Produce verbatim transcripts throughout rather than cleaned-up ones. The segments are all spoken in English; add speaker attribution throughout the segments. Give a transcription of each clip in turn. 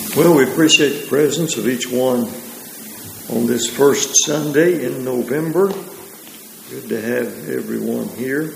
Speaker 1: Well, we appreciate the presence of each one on this first Sunday in November. Good to have everyone here.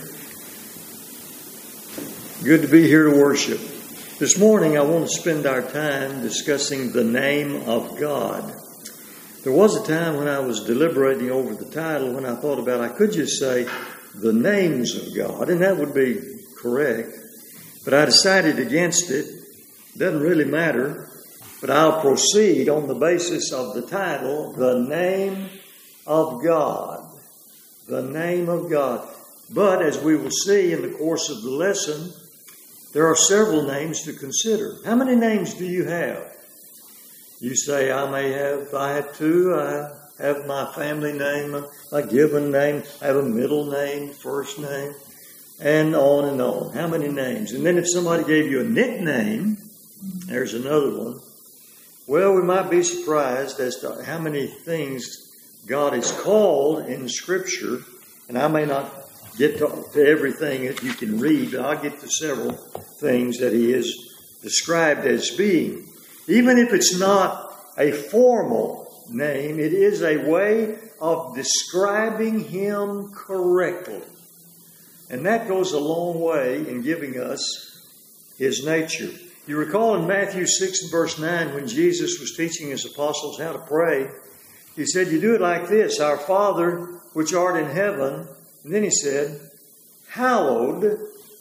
Speaker 1: Good to be here to worship. This morning I want to spend our time discussing the name of God. There was a time when I was deliberating over the title when I thought about I could just say the names of God, and that would be correct. But I decided against it. It doesn't really matter. But I'll proceed on the basis of the title, The Name of God. The Name of God. But as we will see in the course of the lesson, there are several names to consider. How many names do you have? You say, I may have, I have two. I have my family name, my given name. I have a middle name, first name, and on and on. How many names? And then if somebody gave you a nickname, there's another one. Well, we might be surprised as to how many things God is called in Scripture. And I may not get to, to everything that you can read, but I'll get to several things that He is described as being. Even if it's not a formal name, it is a way of describing Him correctly. And that goes a long way in giving us His nature. You recall in Matthew six and verse nine when Jesus was teaching His apostles how to pray, He said, you do it like this, Our Father which art in heaven. And then He said, hallowed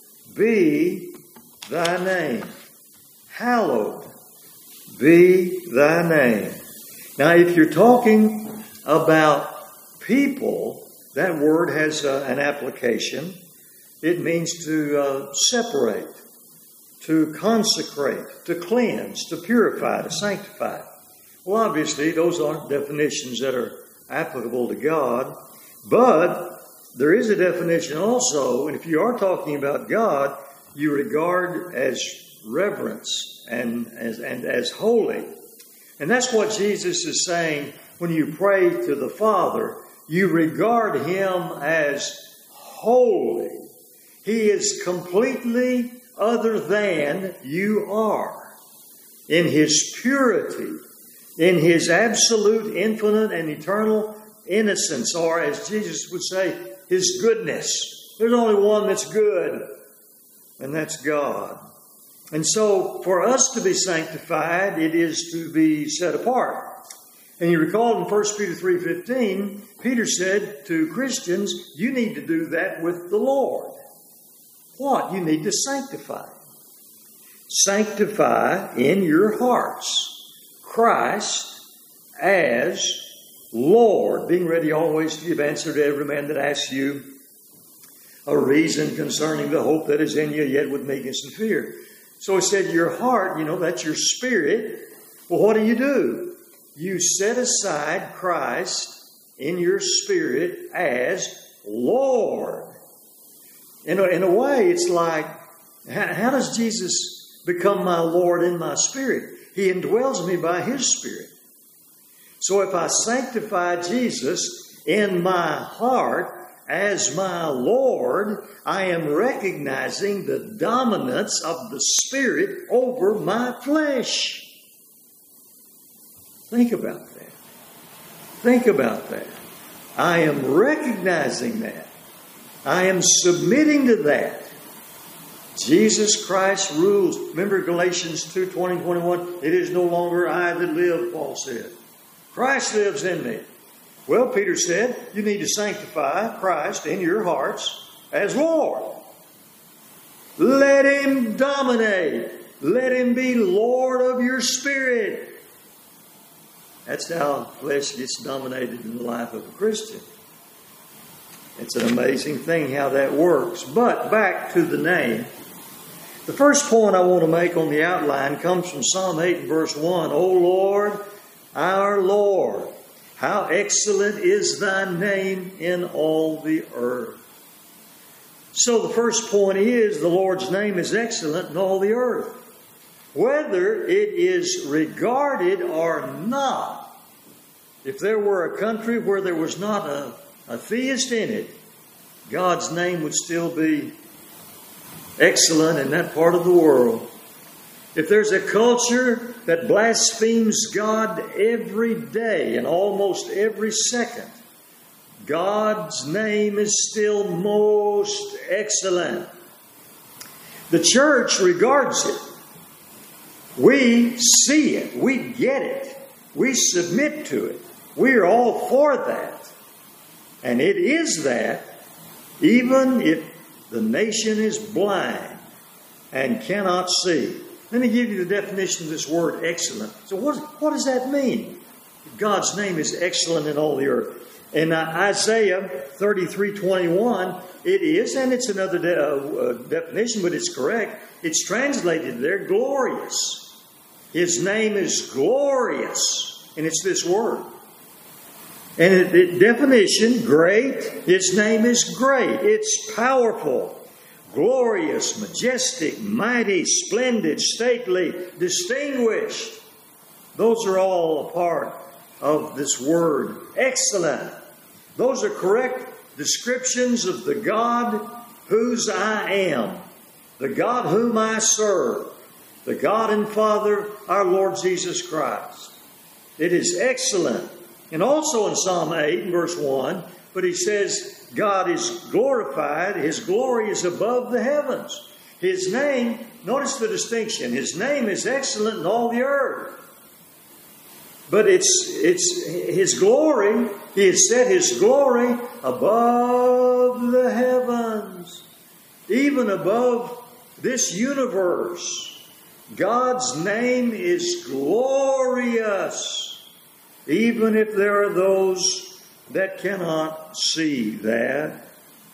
Speaker 1: be thy name. Hallowed be thy name. Now, if you're talking about people, that word has uh, an application. It means to uh, separate, to consecrate, to cleanse, to purify, to sanctify. Well, obviously, those aren't definitions that are applicable to God, but there is a definition also, and if you are talking about God, you regard as reverence and as, and as holy. And that's what Jesus is saying when you pray to the Father. You regard Him as holy. He is completely other than you are. In His purity, in His absolute, infinite, and eternal innocence, or as Jesus would say, His goodness. There's only one that's good, and that's God. And so, for us to be sanctified, it is to be set apart. And you recall in First Peter three fifteen, Peter said to Christians, you need to do that with the Lord. What? You need to sanctify. Sanctify in your hearts Christ as Lord, being ready always to give answer to every man that asks you a reason concerning the hope that is in you, yet with meekness and fear. So He said, your heart, you know, that's your spirit. Well, what do you do? You set aside Christ in your spirit as Lord. In a, in a way, it's like, how, how does Jesus become my Lord in my spirit? He indwells me by His Spirit. So if I sanctify Jesus in my heart as my Lord, I am recognizing the dominance of the Spirit over my flesh. Think about that. Think about that. I am recognizing that. I am submitting to that. Jesus Christ rules. Remember Galatians two twenty and twenty-one? It is no longer I that live, Paul said. Christ lives in me. Well, Peter said, you need to sanctify Christ in your hearts as Lord. Let Him dominate. Let Him be Lord of your spirit. That's how flesh gets dominated in the life of a Christian. It's an amazing thing how that works. But back to the name. The first point I want to make on the outline comes from Psalm eight and verse one. O Lord, our Lord, how excellent is Thy name in all the earth. So the first point is the Lord's name is excellent in all the earth. Whether it is regarded or not. If there were a country where there was not a, a theist in it, God's name would still be excellent in that part of the world. If there's a culture that blasphemes God every day and almost every second, God's name is still most excellent. The church regards it. We see it. We get it. We submit to it. We are all for that. And it is that, even if the nation is blind and cannot see. Let me give you the definition of this word excellent. So what, what does that mean? God's name is excellent in all the earth. In uh, Isaiah thirty-three twenty-one, it is, and it's another de- uh, uh, definition, but it's correct. It's translated there, glorious. His name is glorious, and it's this word. And it, it, definition, great. His name is great. It's powerful. Glorious, majestic, mighty, splendid, stately, distinguished. Those are all a part of this word. Excellent. Those are correct descriptions of the God whose I am. The God whom I serve. The God and Father, our Lord Jesus Christ. It is excellent. And also in Psalm eight, verse one, but he says, God is glorified. His glory is above the heavens. His name, notice the distinction. His name is excellent in all the earth. But it's it's His glory. He has set His glory above the heavens. Even above this universe. God's name is glorious. Even if there are those that cannot see that.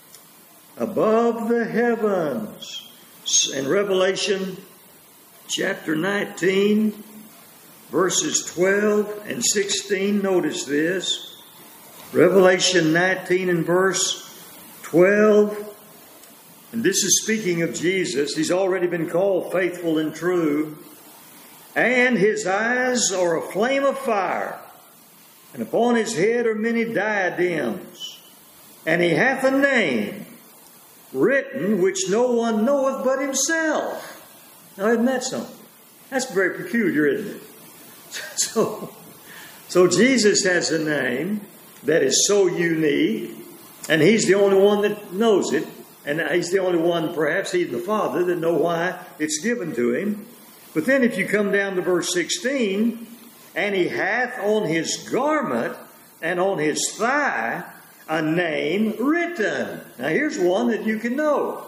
Speaker 1: Above the heavens. In Revelation chapter nineteen, verses twelve and sixteen, notice this. Revelation nineteen and verse twelve. And this is speaking of Jesus. He's already been called faithful and true. And His eyes are a flame of fire. And upon His head are many diadems. And He hath a name written which no one knoweth but Himself. Now, isn't that something? That's very peculiar, isn't it? So, so Jesus has a name that is so unique. And He's the only one that knows it. And He's the only one, perhaps He and the Father, that know why it's given to Him. But then if you come down to verse sixteen... And He hath on His garment and on His thigh a name written. Now here's one that you can know.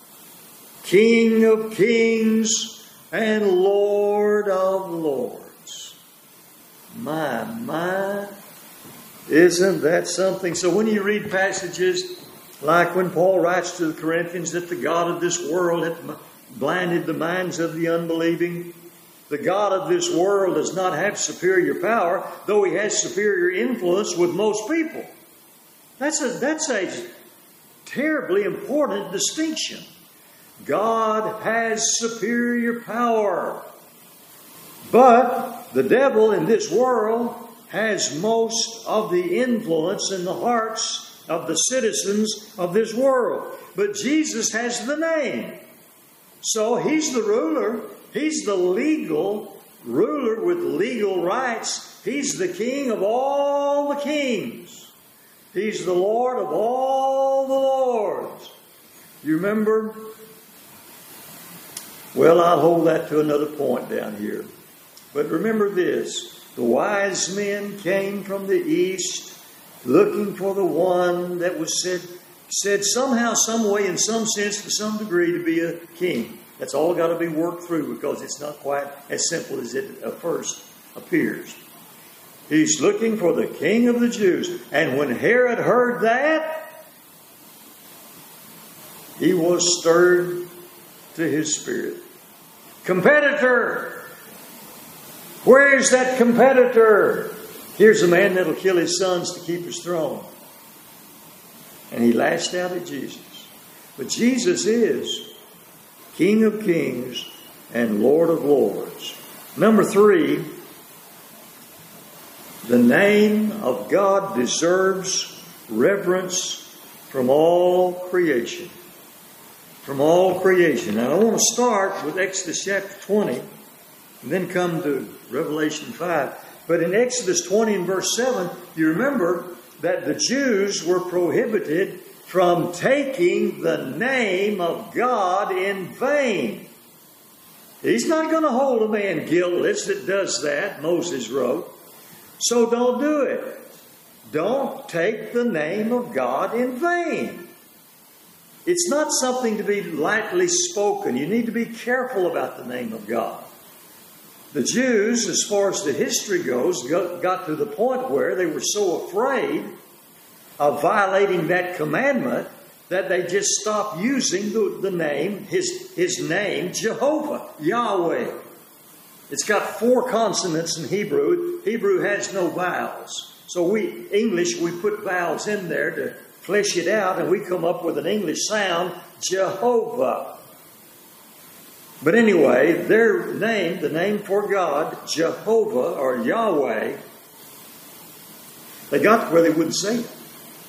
Speaker 1: King of kings and Lord of lords. My, my. Isn't that something? So when you read passages like when Paul writes to the Corinthians that the God of this world hath blinded the minds of the unbelieving. The God of this world does not have superior power, though He has superior influence with most people. That's a, that's a terribly important distinction. God has superior power. But the devil in this world has most of the influence in the hearts of the citizens of this world. But Jesus has the name. So He's the ruler. He's the legal ruler with legal rights. He's the King of all the kings. He's the Lord of all the lords. You remember? Well, I'll hold that to another point down here. But remember this. The wise men came from the east looking for the one that was said, said somehow, some way, in some sense, to some degree, to be a king. That's all got to be worked through because it's not quite as simple as it at first appears. He's looking for the King of the Jews. And when Herod heard that, he was stirred to his spirit. Competitor! Where is that competitor? Here's a man that'll kill his sons to keep his throne. And he lashed out at Jesus. But Jesus is King of kings and Lord of lords. Number three, the name of God deserves reverence from all creation. From all creation. Now I want to start with Exodus chapter twenty. and then come to Revelation five. But in Exodus twenty and verse seven, you remember that the Jews were prohibited from taking the name of God in vain. He's not going to hold a man guiltless that does that, Moses wrote. So don't do it. Don't take the name of God in vain. It's not something to be lightly spoken. You need to be careful about the name of God. The Jews, as far as the history goes, got to the point where they were so afraid of violating that commandment that they just stopped using the, the name, his, his name, Jehovah, Yahweh. It's got four consonants in Hebrew. Hebrew has no vowels. So we, English, we put vowels in there to flesh it out, and we come up with an English sound, Jehovah. But anyway, their name, the name for God, Jehovah or Yahweh, they got to where they wouldn't say it.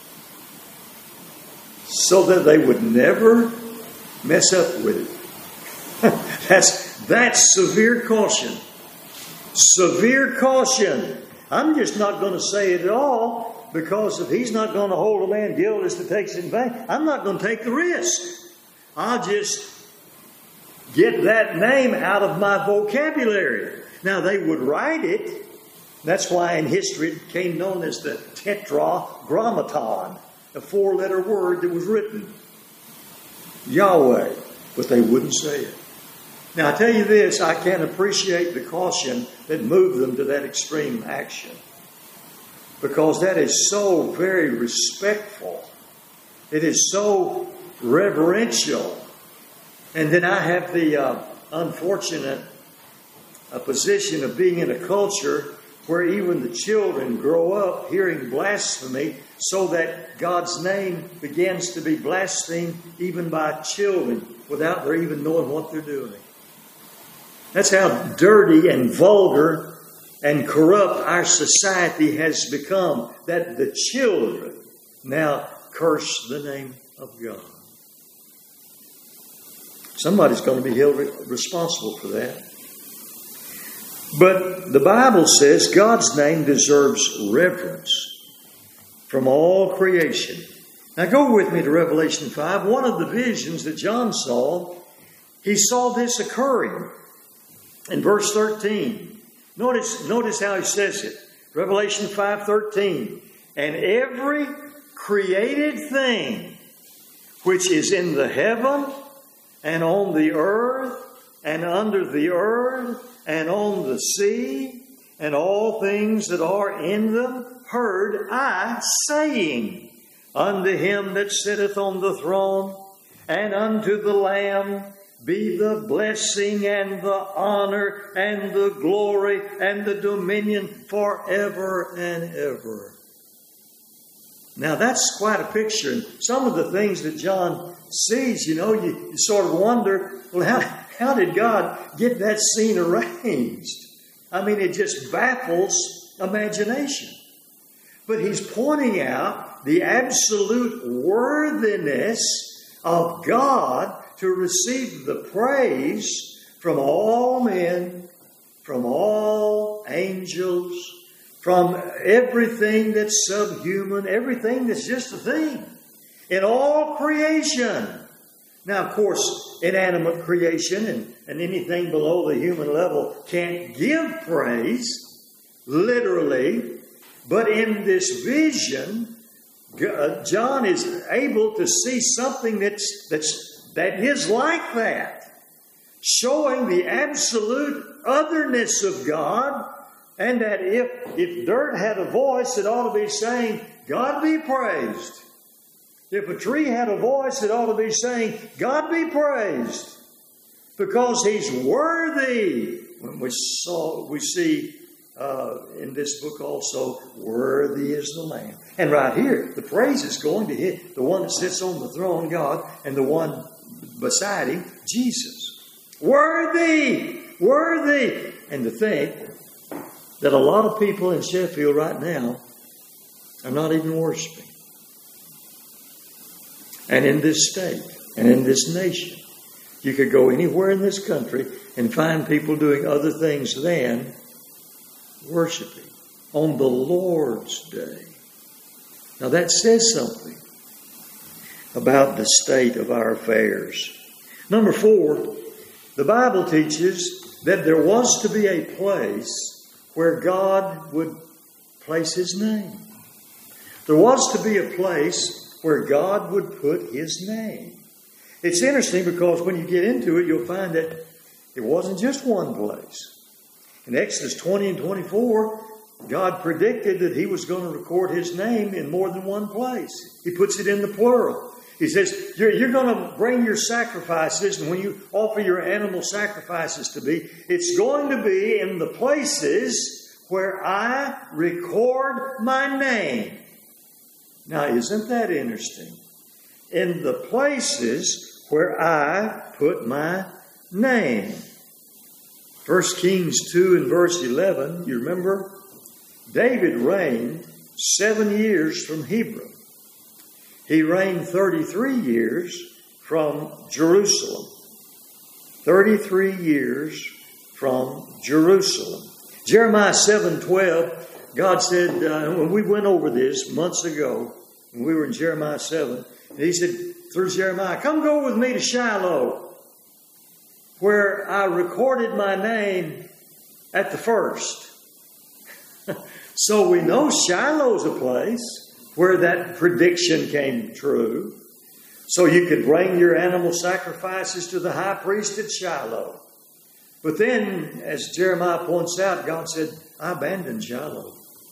Speaker 1: So that they would never mess up with it. that's, that's severe caution. Severe caution. I'm just not going to say it at all, because if he's not going to hold a man guiltless that takes it in vain, I'm not going to take the risk. I'll just get that name out of my vocabulary. Now, they would write it. That's why in history it became known as the Tetragrammaton, a four-letter word that was written. Yahweh. But they wouldn't say it. Now, I tell you this, I can appreciate the caution that moved them to that extreme action. Because that is so very respectful. It is so reverential. And then I have the uh, unfortunate uh, position of being in a culture where even the children grow up hearing blasphemy, so that God's name begins to be blasphemed even by children without their even knowing what they're doing. That's how dirty and vulgar and corrupt our society has become, that the children now curse the name of God. Somebody's going to be held responsible for that. But the Bible says God's name deserves reverence from all creation. Now go with me to Revelation five. One of the visions that John saw, he saw this occurring in verse thirteen. Notice, notice how he says it. Revelation five thirteen. And every created thing which is in the heaven and on the earth and under the earth and on the sea and all things that are in them, heard I saying unto him that sitteth on the throne and unto the Lamb be the blessing and the honor and the glory and the dominion forever and ever. Now that's quite a picture. And some of the things that John sees, you know, you, you sort of wonder, well, how, how did God get that scene arranged? I mean, it just baffles imagination. But he's pointing out the absolute worthiness of God to receive the praise from all men, from all angels, from everything that's subhuman, everything that's just a thing, in all creation. Now, of course, inanimate creation and, and anything below the human level can't give praise, literally. But in this vision, John is able to see something that's, that's, that is like that, showing the absolute otherness of God, and that if, if dirt had a voice, it ought to be saying, God be praised. If a tree had a voice, it ought to be saying, God be praised, because He's worthy. When we saw, we see uh, in this book also, worthy is the Lamb. And right here, the praise is going to hit the one that sits on the throne, God, and the one beside Him, Jesus. Worthy, worthy. And to think that a lot of people in Sheffield right now are not even worshiping. And in this state, and in this nation, You could go anywhere in this country and find people doing other things than worshiping on the Lord's day. Now that says something about the state of our affairs. Number four, the Bible teaches that there was to be a place where God would place His name. There was to be a place where God would put His name. It's interesting because when you get into it, you'll find that it wasn't just one place. In Exodus twenty and twenty-four, God predicted that He was going to record His name in more than one place. He puts it in the plural. He says, you're, you're going to bring your sacrifices, and when you offer your animal sacrifices to me, it's going to be in the places where I record my name. Now, isn't that interesting? In the places where I put my name. First Kings two and verse eleven, you remember? David reigned seven years from Hebron. He reigned thirty-three years from Jerusalem. thirty-three years from Jerusalem. Jeremiah seven twelve, God said, uh, when we went over this months ago, when we were in Jeremiah seven, He said through Jeremiah, come go with me to Shiloh, where I recorded my name at the first. So we know Shiloh's a place where that prediction came true. So you could bring your animal sacrifices to the high priest at Shiloh. But then, as Jeremiah points out, God said, I abandoned Shiloh.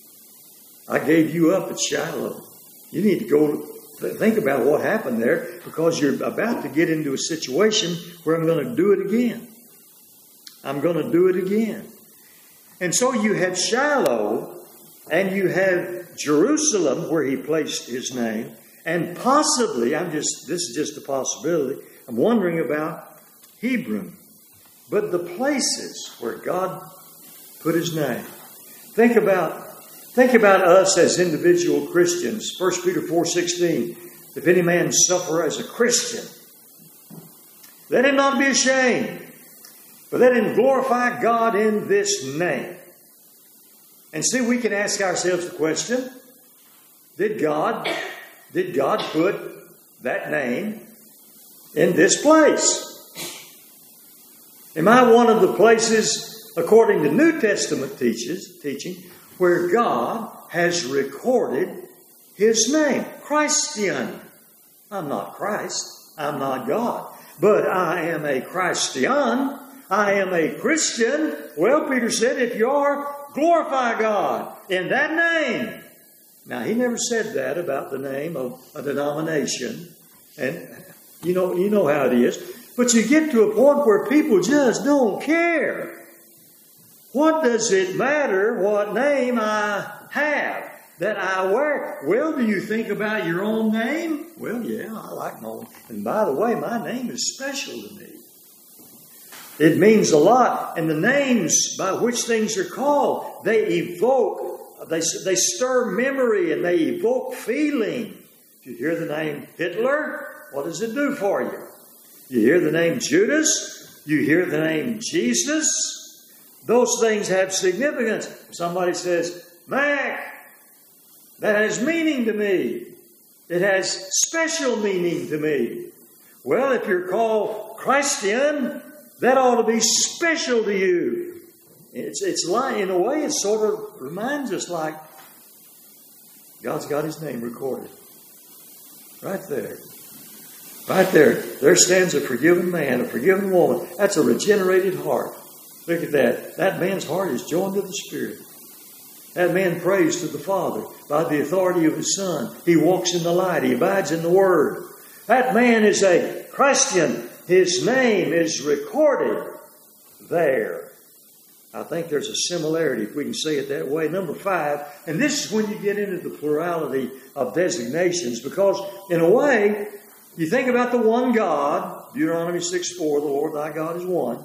Speaker 1: I gave you up at Shiloh. You need to go think about what happened there, because you're about to get into a situation where I'm going to do it again. I'm going to do it again. And so you have Shiloh, and you have Jerusalem, where He placed His name, and possibly, I'm just this is just a possibility, I'm wondering about Hebron. But the places where God put His name. Think about Think about us as individual Christians. First Peter four sixteen. If any man suffer as a Christian, let him not be ashamed, but let him glorify God in this name. And see, we can ask ourselves the question, did God, did God put that name in this place? Am I one of the places, according to New Testament teaches, teaching, where God has recorded His name? Christian. I'm not Christ. I'm not God. But I am a Christian. I am a Christian. Well, Peter said, if you are, glorify God in that name. Now, he never said that about the name of a denomination. And you know, you know how it is. But you get to a point where people just don't care. What does it matter what name I have, that I wear? Well, do you think about your own name? Well, yeah, I like my own. And by the way, my name is special to me. It means a lot. And the names by which things are called, they evoke, they, they stir memory and they evoke feeling. If you hear the name Hitler, what does it do for you? You hear the name Judas, you hear the name Jesus. Those things have significance. Somebody says, Mac, that has meaning to me. It has special meaning to me. Well, if you're called Christian, that ought to be special to you. It's, it's like, in a way, it sort of reminds us like God's got His name recorded. Right there. Right there. There stands a forgiven man, a forgiven woman. That's a regenerated heart. Look at that. That man's heart is joined to the Spirit. That man prays to the Father by the authority of His Son. He walks in the light. He abides in the Word. That man is a Christian. His name is recorded there. I think there's a similarity, if we can say it that way. Number five, and this is when you get into the plurality of designations, because in a way, you think about the one God, Deuteronomy six four, the Lord thy God is one.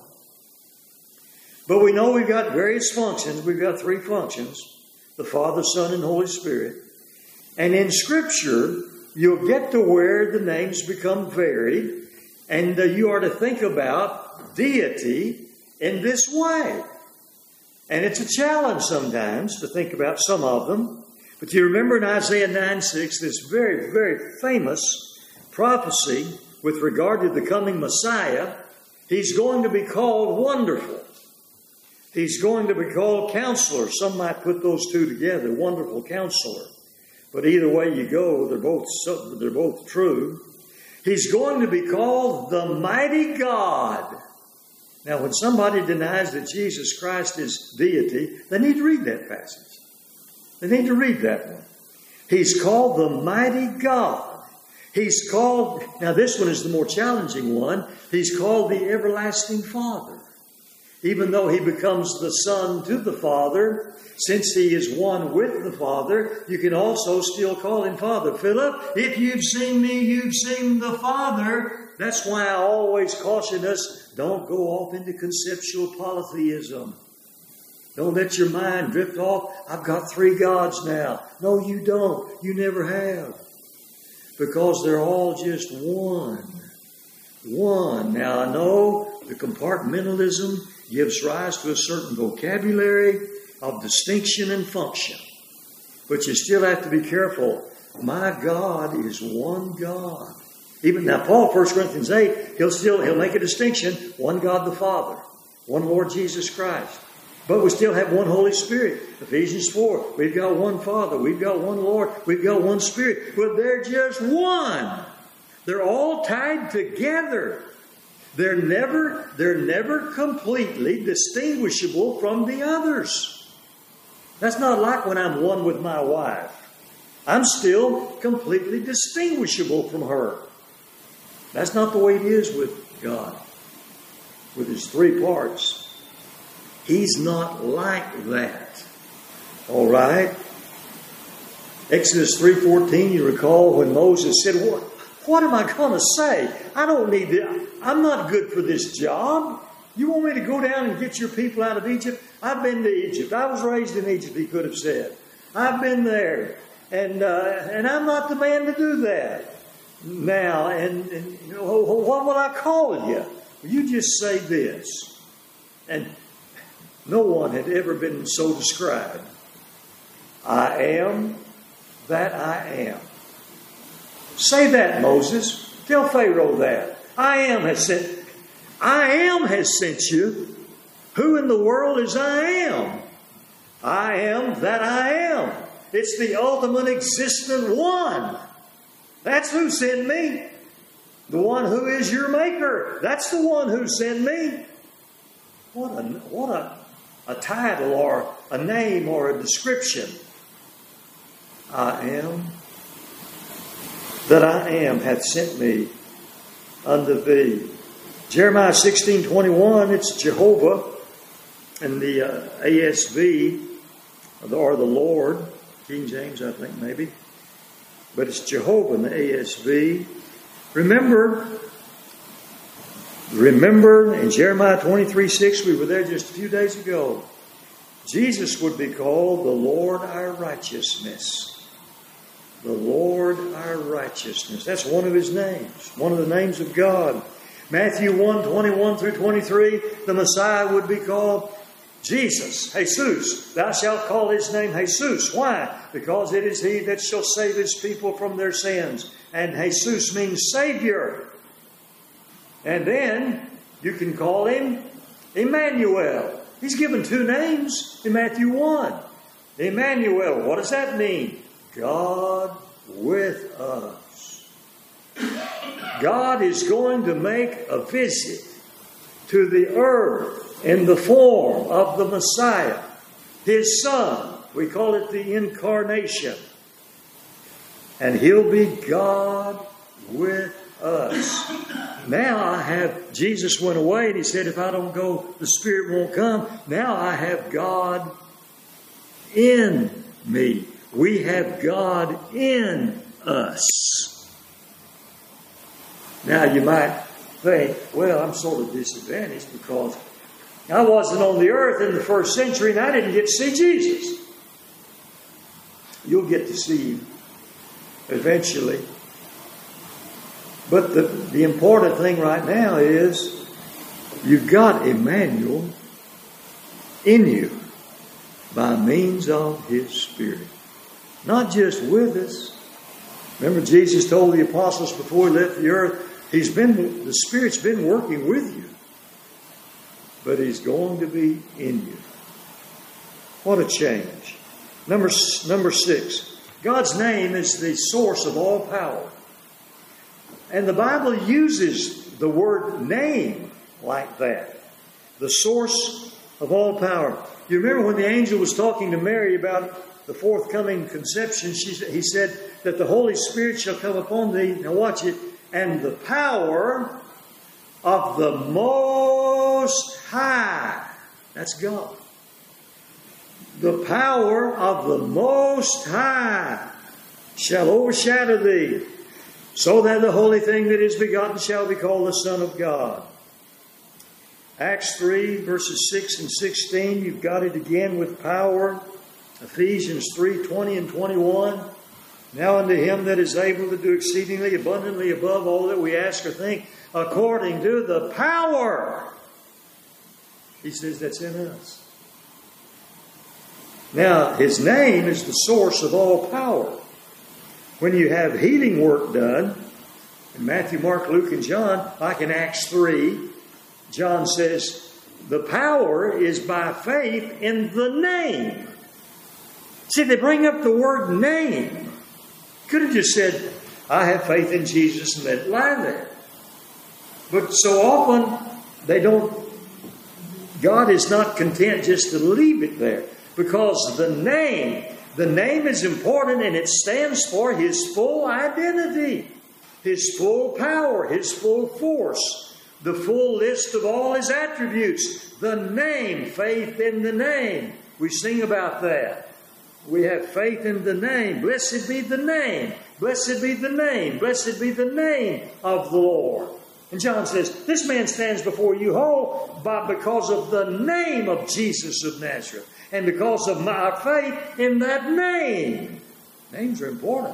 Speaker 1: But we know we've got various functions. We've got three functions, the Father, Son, and Holy Spirit. And in Scripture, you'll get to where the names become varied. And uh, you are to think about deity in this way. And it's a challenge sometimes to think about some of them. But you remember in Isaiah nine six, this very, very famous prophecy with regard to the coming Messiah. He's going to be called Wonderful. He's going to be called Counselor. Some might put those two together, Wonderful Counselor. But either way you go, they're both, they're both true. He's going to be called the Mighty God. Now, when somebody denies that Jesus Christ is deity, they need to read that passage. They need to read that one. He's called the Mighty God. He's called, now this one is the more challenging one, He's called the Everlasting Father. Even though He becomes the Son to the Father, since He is one with the Father, you can also still call Him Father. Philip, if you've seen me, you've seen the Father. That's why I always caution us, don't go off into conceptual polytheism. Don't let your mind drift off. I've got three gods now. No, you don't. You never have. Because they're all just one. One. Now, I know the compartmentalism gives rise to a certain vocabulary of distinction and function. But you still have to be careful. My God is one God. Even now, Paul, First Corinthians eight, he'll still he'll make a distinction. One God the Father. One Lord Jesus Christ. But we still have one Holy Spirit. Ephesians four, we've got one Father. We've got one Lord. We've got one Spirit. But they're just one. They're all tied together. They're never, they're never completely distinguishable from the others. That's not like when I'm one with my wife. I'm still completely distinguishable from her. That's not the way it is with God. With His three parts. He's not like that. All right? Exodus three fourteen, you recall when Moses said, what, what am I going to say? I don't need to, I'm not good for this job. You want me to go down and get your people out of Egypt? I've been to Egypt. I was raised in Egypt, he could have said. I've been there. And uh, and I'm not the man to do that. Now, and, and you know, what will I call you? You just say this. And no one had ever been so described. I am that I am. Say that, Moses. Tell Pharaoh that. I am has sent. I am has sent you. Who in the world is I am? I am that I am. It's the ultimate existent one. That's who sent me. The one who is your maker. That's the one who sent me. What a what a, a title or a name or a description. I am that I am hath sent me unto thee. Jeremiah sixteen twenty-one, it's Jehovah in the uh, A S V, or the Lord, King James I think maybe. But it's Jehovah in the A S V. Remember, remember in Jeremiah twenty-three six, we were there just a few days ago. Jesus would be called the Lord our righteousness. The Lord our righteousness. That's one of His names. One of the names of God. Matthew one twenty-one through twenty-three, the Messiah would be called Jesus, Jesus. Thou shalt call His name Jesus. Why? Because it is He that shall save His people from their sins. And Jesus means Savior. And then you can call Him Emmanuel. He's given two names in Matthew one. Emmanuel, what does that mean? God with us. God is going to make a visit to the earth in the form of the Messiah, His Son. We call it the incarnation. And He'll be God with us. Now I have, Jesus went away and He said, if I don't go, the Spirit won't come. Now I have God in me. We have God in us. Now you might think, well, I'm sort of disadvantaged because I wasn't on the earth in the first century and I didn't get to see Jesus. You'll get to see Him eventually. But the, the important thing right now is you've got Emmanuel in you by means of His Spirit. Not just with us. Remember, Jesus told the apostles before He left the earth, He's been, the Spirit's been working with you, but He's going to be in you. What a change. Number, number six, God's name is the source of all power. And the Bible uses the word name like that. The source of all power. You remember when the angel was talking to Mary about the forthcoming conception, she, he said that the Holy Spirit shall come upon thee. Now watch it. And the power of the Most High. That's God. The power of the Most High shall overshadow thee, so that the holy thing that is begotten shall be called the Son of God. Acts three, verses six and sixteen, you've got it again with power. Ephesians three, twenty and twenty-one. Now unto Him that is able to do exceedingly abundantly above all that we ask or think, according to the power. He says that's in us. Now, His name is the source of all power. When you have healing work done, in Matthew, Mark, Luke, and John, like in Acts three, John says, the power is by faith in the name. See, they bring up the word name. Could have just said, I have faith in Jesus, and let it lie there. But so often, they don't, God is not content just to leave it there. Because the name, the name is important, and it stands for His full identity, His full power, His full force, the full list of all His attributes. The name, faith in the name. We sing about that. We have faith in the name. Blessed be the name. Blessed be the name. Blessed be the name of the Lord. And John says, this man stands before you whole by, because of the name of Jesus of Nazareth. And because of my faith in that name. Names are important.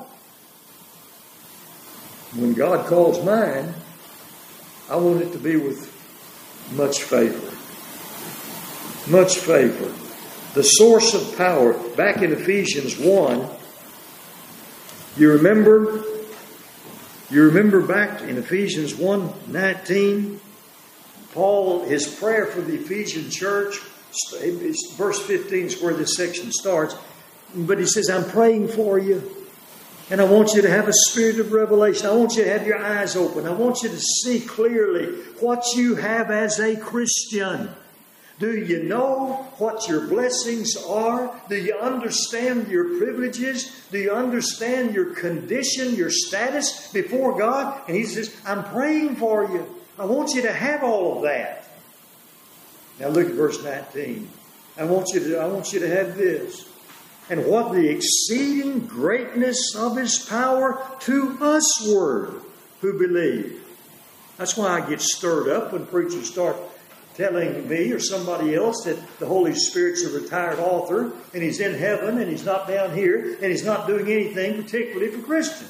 Speaker 1: When God calls mine, I want it to be with much favor. Much favor. The source of power. Back in Ephesians one, you remember, you remember back in Ephesians one nineteen, Paul, his prayer for the Ephesian church, verse fifteen is where this section starts. But he says, I'm praying for you. And I want you to have a spirit of revelation. I want you to have your eyes open. I want you to see clearly what you have as a Christian. Do you know what your blessings are? Do you understand your privileges? Do you understand your condition, your status before God? And he says, I'm praying for you. I want you to have all of that. Now look at verse nineteen. I want you to, I want you to have this. And what the exceeding greatness of His power to usward who believe. That's why I get stirred up when preachers start telling me or somebody else that the Holy Spirit's a retired author and He's in heaven and He's not down here and He's not doing anything particularly for Christians.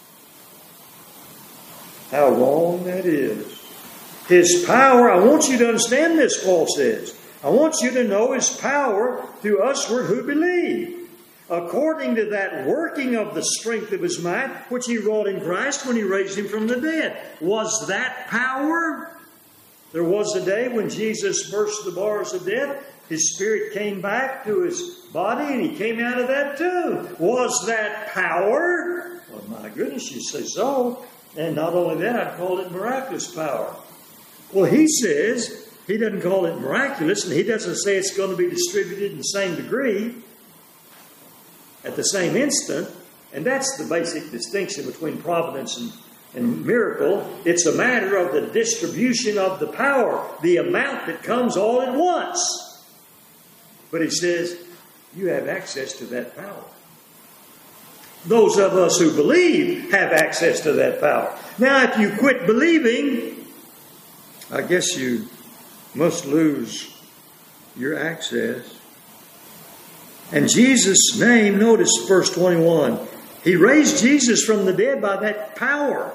Speaker 1: How wrong that is. His power, I want you to understand this, Paul says. I want you to know His power to usward who believe. According to that working of the strength of His might, which He wrought in Christ when He raised Him from the dead. Was that power? There was a day when Jesus burst the bars of death. His spirit came back to His body and He came out of that tomb. Was that power? Well, my goodness, you say so. And not only that, I'd call it miraculous power. Well, he says, he doesn't call it miraculous, and he doesn't say it's going to be distributed in the same degree at the same instant. And that's the basic distinction between providence and, and miracle. It's a matter of the distribution of the power, the amount that comes all at once. But he says, you have access to that power. Those of us who believe have access to that power. Now, if you quit believing, I guess you must lose your access. And Jesus' name, notice verse twenty-one. He raised Jesus from the dead by that power.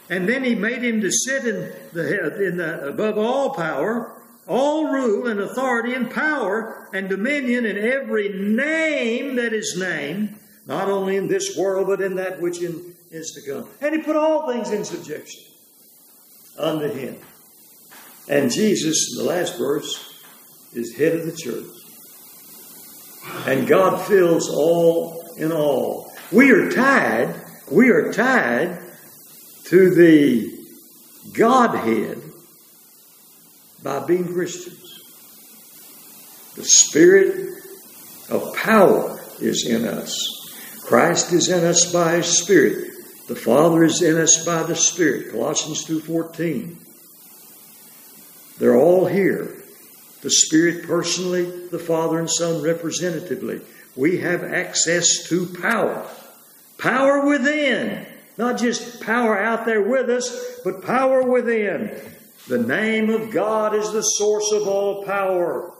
Speaker 1: And then he made him to sit in the, in the above all power, all rule and authority and power and dominion in every name that is named, not only in this world, but in that which in, is to come. And he put all things in subjection unto him. And Jesus, in the last verse, is head of the church. And God fills all in all. We are tied, we are tied to the Godhead by being Christians. The Spirit of power is in us. Christ is in us by His Spirit. The Father is in us by the Spirit. Colossians two fourteen. They're all here. The Spirit personally, the Father and Son representatively. We have access to power. Power within. Not just power out there with us, but power within. The name of God is the source of all power.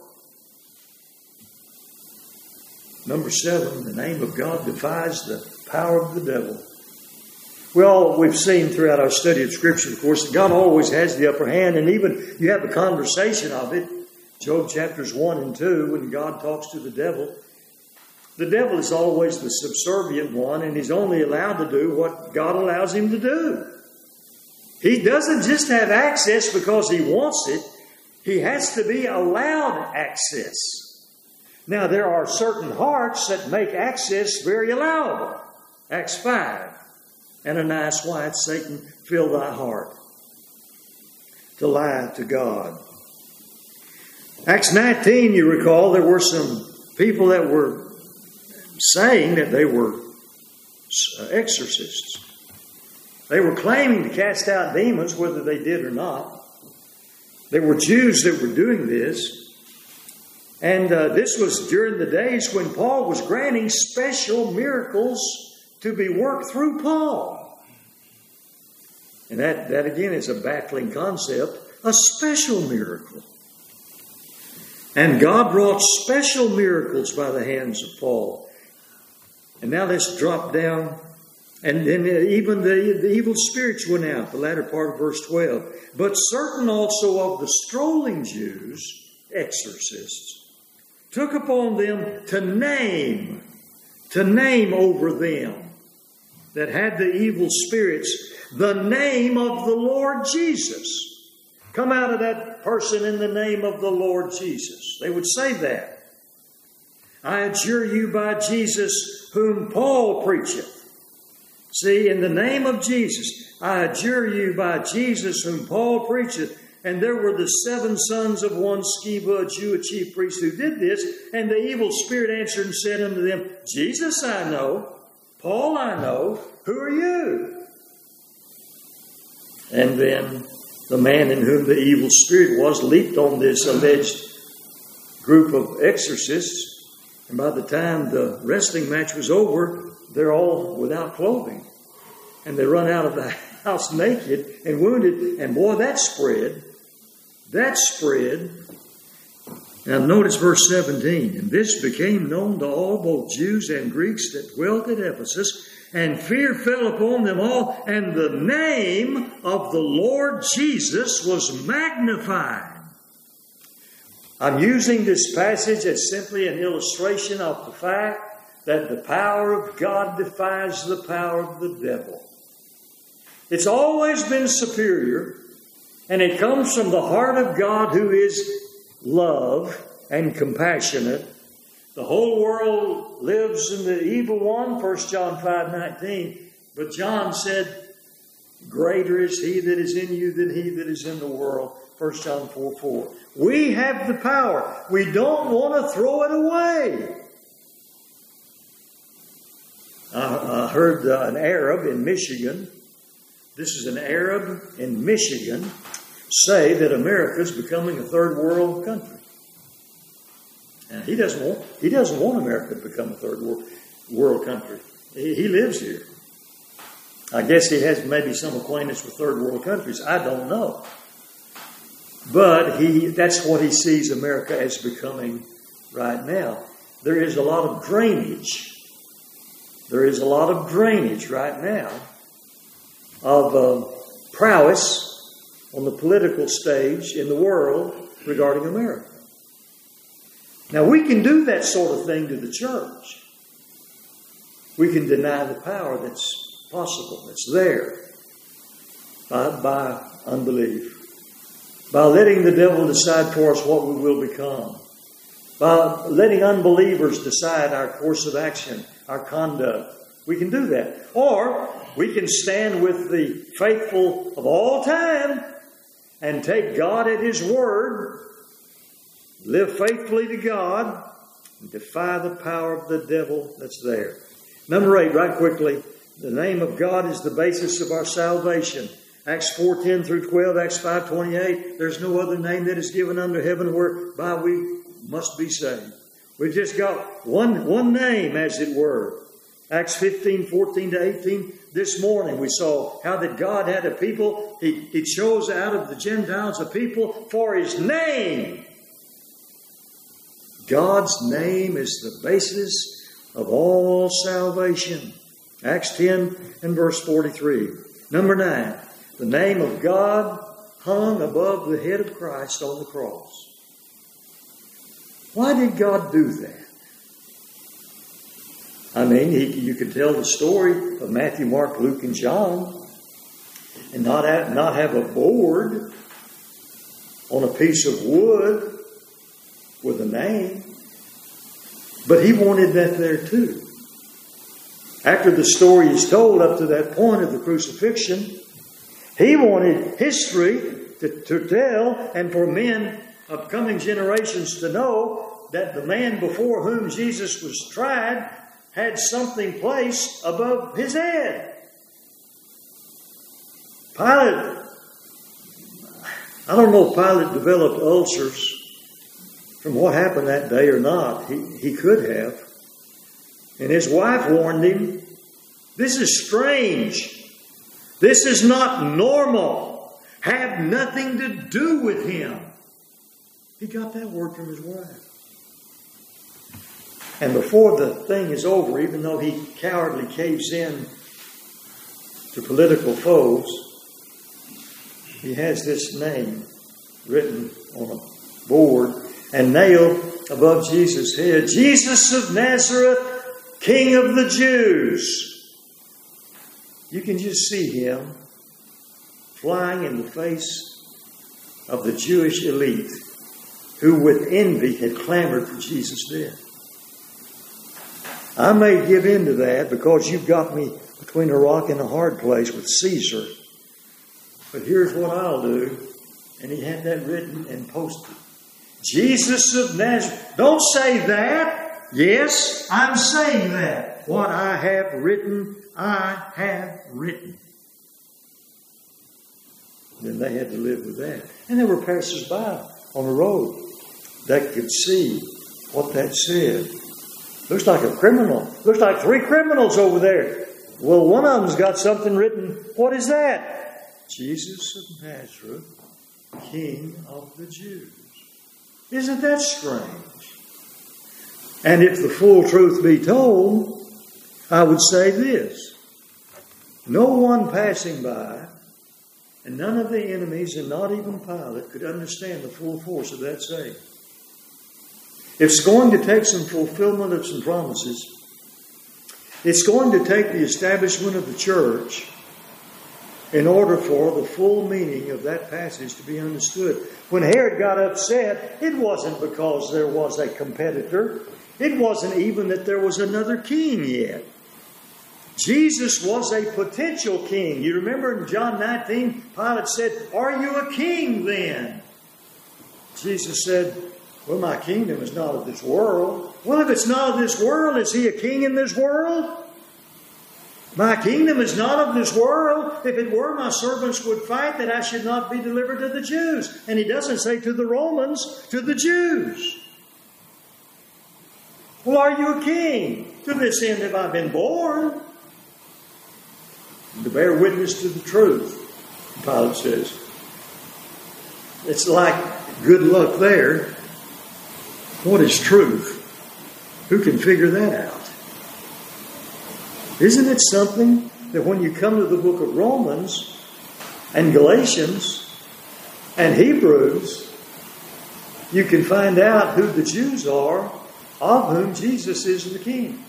Speaker 1: Number seven, the name of God defies the power of the devil. Well, we've seen throughout our study of Scripture, of course, God always has the upper hand, and even you have a conversation of it. Job chapters one and two, when God talks to the devil, the devil is always the subservient one, and he's only allowed to do what God allows him to do. He doesn't just have access because he wants it. He has to be allowed access. Now, there are certain hearts that make access very allowable. Acts five. Ananias, why hath Satan filled thy heart to lie to God? Acts nineteen, you recall, there were some people that were saying that they were exorcists. They were claiming to cast out demons, whether they did or not. There were Jews that were doing this. And uh, this was during the days when Paul was granting special miracles to be worked through Paul. And that, that again is a baffling concept. A special miracle. And God wrought special miracles by the hands of Paul. And now let's drop down. And then even the, the evil spirits went out, the latter part of verse twelve. But certain also of the strolling Jews, exorcists, took upon them to name, to name over them that had the evil spirits, the name of the Lord Jesus. Come out of that person in the name of the Lord Jesus. They would say that. I adjure you by Jesus whom Paul preacheth. See, in the name of Jesus, I adjure you by Jesus whom Paul preacheth. And there were the seven sons of one Sceva, a Jew, a chief priest, who did this. And the evil spirit answered and said unto them, Jesus I know, Paul I know, who are you? And then the man in whom the evil spirit was leaped on this alleged group of exorcists. And by the time the wrestling match was over, they're all without clothing. And they run out of the house naked and wounded. And boy, that spread. That spread. Now notice verse seventeen. And this became known to all, both Jews and Greeks that dwelt at Ephesus. And fear fell upon them all. And the name of the Lord Jesus was magnified. I'm using this passage as simply an illustration of the fact that the power of God defies the power of the devil. It's always been superior, and it comes from the heart of God, who is love and compassionate. The whole world lives in the evil one, First John five nineteen. But John said, greater is he that is in you than he that is in the world, First John four four. We have the power. We don't want to throw it away. I, I heard uh, an Arab in Michigan, this is an Arab in Michigan, say that America is becoming a third world country. And he doesn't want he doesn't want America to become a third world, world country. He, he lives here. I guess he has maybe some acquaintance with third world countries. I don't know. But he that's what he sees America as becoming right now. There is a lot of drainage. There is a lot of drainage right now of uh, prowess on the political stage in the world regarding America. Now, we can do that sort of thing to the church. We can deny the power that's possible, that's there, by, by unbelief. By letting the devil decide for us what we will become. By letting unbelievers decide our course of action, our conduct. We can do that. Or we can stand with the faithful of all time and take God at His word, live faithfully to God, and defy the power of the devil that's there. Number eight, right quickly, the name of God is the basis of our salvation. Acts four ten through twelve, Acts five twenty-eight, there's no other name that is given under heaven whereby we must be saved. We've just got one, one name, as it were. Acts fifteen fourteen to eighteen, this morning we saw how that God had a people. He, he chose out of the Gentiles a people for His name. God's name is the basis of all salvation. Acts ten and verse forty-three. Number nine, the name of God hung above the head of Christ on the cross. Why did God do that? I mean, he, you could tell the story of Matthew, Mark, Luke, and John and not have, not have a board on a piece of wood with a name. But He wanted that there too. After the story is told up to that point of the crucifixion, He wanted history to, to tell and for men of coming generations to know that the man before whom Jesus was tried had something placed above His head. Pilate, I don't know if Pilate developed ulcers from what happened that day or not. He, he could have. And his wife warned him, this is strange. This is not normal. Have nothing to do with him. He got that word from his wife. And before the thing is over, even though he cowardly caves in to political foes, he has this name written on a board and nailed above Jesus' head. Jesus of Nazareth, King of the Jews. You can just see Him flying in the face of the Jewish elite who with envy had clamored for Jesus' death. I may give in to that because you've got me between a rock and a hard place with Caesar. But here's what I'll do. And he had that written and posted. Jesus of Nazareth. Don't say that. Yes, I'm saying that. What I have written, I have written. Then they had to live with that. And there were passers-by on the road that could see what that said. Looks like a criminal. Looks like three criminals over there. Well, one of them's got something written. What is that? Jesus of Nazareth, King of the Jews. Isn't that strange? And if the full truth be told, I would say this. No one passing by, and none of the enemies, and not even Pilate, could understand the full force of that saying. It's going to take some fulfillment of some promises. It's going to take the establishment of the church in order for the full meaning of that passage to be understood. When Herod got upset, it wasn't because there was a competitor. It wasn't even that there was another king yet. Jesus was a potential king. You remember in John nineteen, Pilate said, "Are you a king then?" Jesus said, "Well, my kingdom is not of this world." Well, if it's not of this world, is He a king in this world? My kingdom is not of this world. If it were, my servants would fight that I should not be delivered to the Jews. And He doesn't say to the Romans, to the Jews. Well, are you a king? To this end have I been born. To bear witness to the truth, Pilate says. It's like good luck there. What is truth? Who can figure that out? Isn't it something that when you come to the book of Romans, and Galatians and Hebrews, you can find out who the Jews are, of whom Jesus is the King.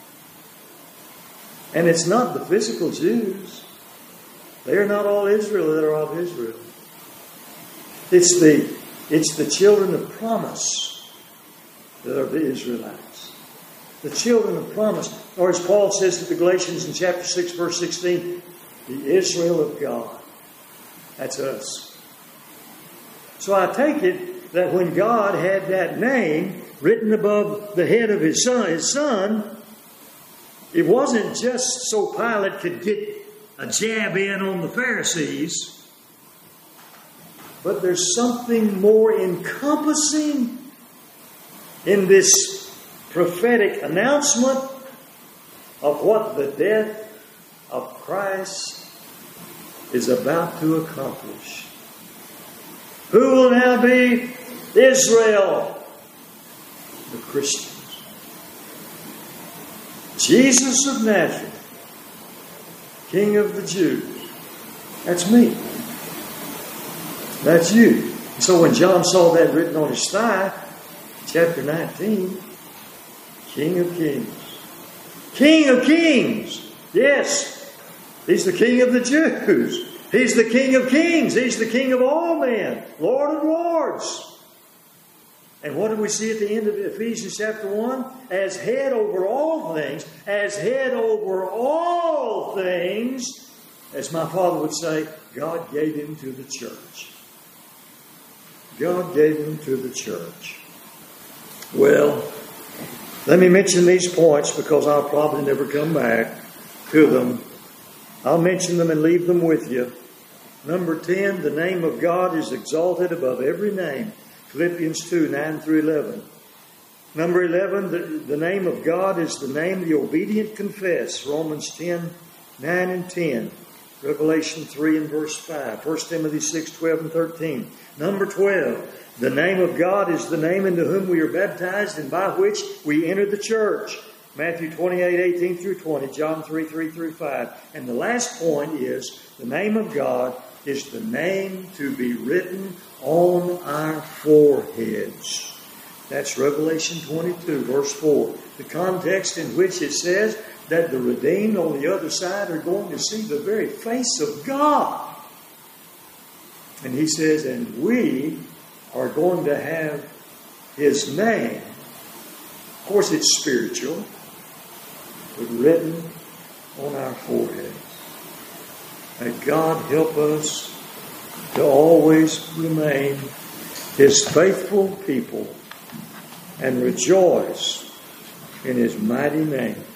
Speaker 1: And it's not the physical Jews. They are not all Israel that are of Israel. It's the, it's the children of promise that are the Israelites. The children of promise. Or as Paul says to the Galatians in chapter six, verse sixteen, the Israel of God. That's us. So I take it that when God had that name written above the head of his son, his son, it wasn't just so Pilate could get a jab in on the Pharisees, but there's something more encompassing in this prophetic announcement of what the death of Christ is about to accomplish. Who will now be Israel? The Christians. Jesus of Nazareth, King of the Jews. That's me. That's you. So when John saw that written on his thigh, chapter nineteen, King of Kings. King of Kings. Yes. He's the King of the Jews. He's the King of Kings. He's the King of all men. Lord of Lords. And what do we see at the end of Ephesians chapter one? As head over all things, as head over all things, as my father would say, God gave him to the church. God gave him to the church. Well, let me mention these points because I'll probably never come back to them. I'll mention them and leave them with you. Number ten, the name of God is exalted above every name. Philippians two, nine through eleven. Number eleven, the, the name of God is the name the obedient confess. Romans ten, nine and ten. Revelation three and verse five. First Timothy six, twelve and thirteen. Number twelve, the name of God is the name into whom we are baptized and by which we enter the church. Matthew twenty-eight, eighteen through twenty. John three, three through five. And the last point is the name of God is the name to be written on our foreheads. That's Revelation twenty-two, verse four. The context in which it says that the redeemed on the other side are going to see the very face of God. And he says, and we are going to have his name. Of course, it's spiritual, but written on our foreheads. May God help us to always remain his faithful people and rejoice in his mighty name.